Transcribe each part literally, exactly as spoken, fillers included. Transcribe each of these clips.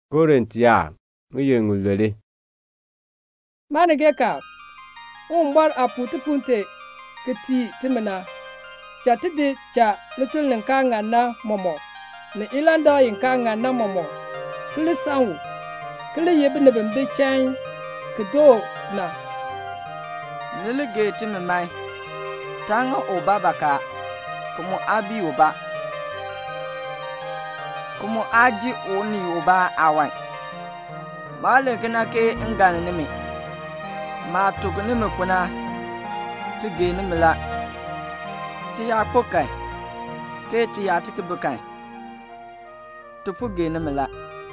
Korintia nguyeng ulwele manege ka umbar aputu punte keti timena chatide cha litul ninka ngana momo ne ilanda yinka ngana momo kili sanwu kili yebi ne bimbe chen kido na nilige timemai tanga oba baka kumu abi oba kumu aji oni oba awan male kina ke ngane nimi ma tuk nimi kuna ti ge nimi la ti ya pokai ke ti ya tiki bukai ti pu ge nimi la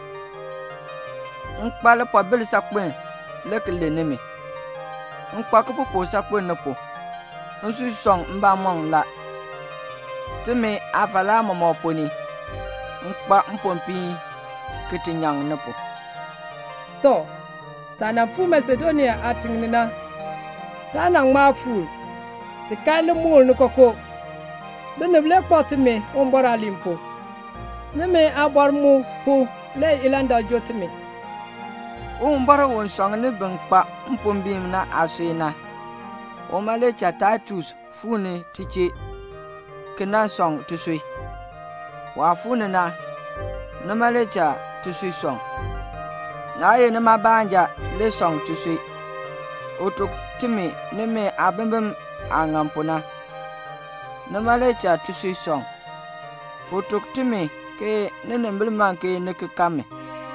nkpali po bil sakwen leki le nimi nkpa kupu po sakwen nipo nsu song mba mong la ti mi afala momo poni nkpa mpompi kiti nyang nipo to tana fu Macedonia atingnina tana ngma fu ti kali mul ni koko bene ble kpoti mi umbora limpo ne me abor mu pu le ilanda jotimi umbora won song ni benkpa mpombim na asina o male chatatus funi tiche kina song tusui wa funi na na male cha tusui song na ye na mabanja le song tusui otuk timi ne me abembem angampuna na male cha tusui song otuk timi ke ne nembilman ke ne kame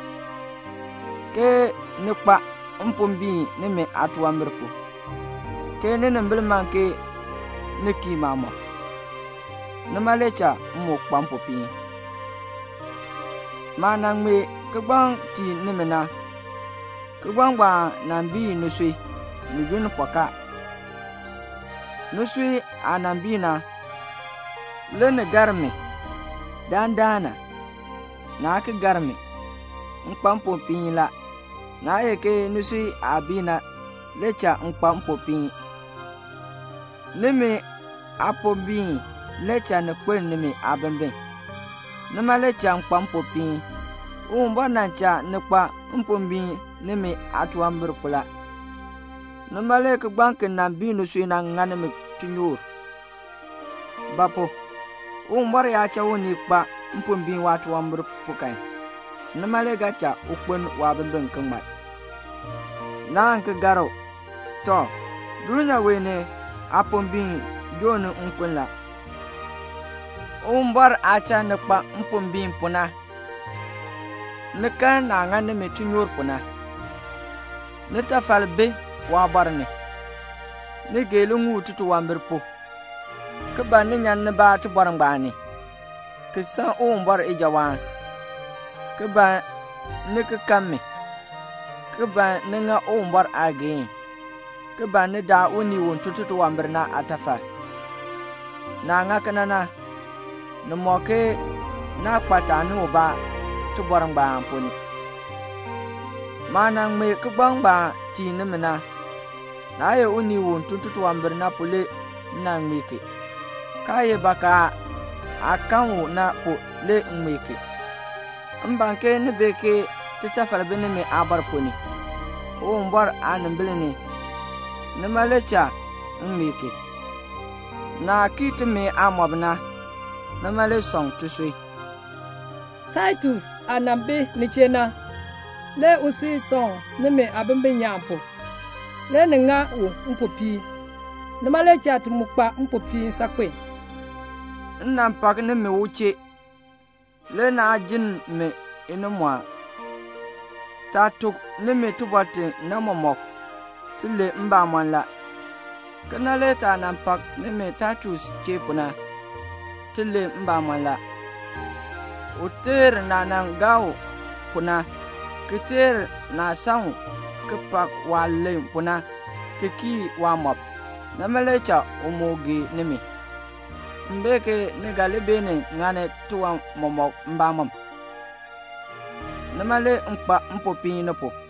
ke nikpa mpombi ne me atwa mirpo ke ne nembilman ke ne kimamo ne malecha mo kpampopi mana ngme kegbang ti nimena kegbang ba nambi nusui nubin poka nusui anambina lene garmi dandana na ke garmi nkpampopi la na yeke nusui abina lecha nkpampopi nimi apobi lecha ne kwen nimi abembe nima lecha nkpampopi umba nancha nekpa mpombi nimi atuambir pula nima leke gbanke nambi nusui na nganimi tunyor bapo umbar ya cha woni kpa mpombi watu ambir pukai nima le gacha ukwen wabembe kengmat na nke garo to dunya wene apombi jonu nkwenla umbar acha nekpa mpombi puna nika na ngane me tunyor puna nita falbe wa barne ni gelu ngu tutu wambir po keba ni nyan ne ba tu barang bani kisa umbar ijawan keba ni kekame keba ni nga umbar age keba ni da uni won tutu wambir na atafa na nga kanana ni moke na kpata ni oba tu barang ba poni mana me kebang ba ti ni mena na ye uni won tutu wambir na pole na ngmeke kaye baka akanwo na po le ngmeke mbanke ni beke titafal bene me abar poni o mbar anambilene ni malecha ngmeke na kiti me amobna na male song tusui Titus anambe nichena le usui song ne me abembe nyampo le nga wo mpopi ne male cha tumukpa mpopi sakwe nnam pak ne me wuche le na ajin me inumwa tatuk ne me tubate na momok tile mba manla kana le ta nam pak ne me Titus chepuna tile mba manla uter na nangao puna kiter na sang kepak wale puna keki wamop na melecha umogi nimi mbeke ne galebene ngane tuwa momok mbamam na male mpa mpopi nopo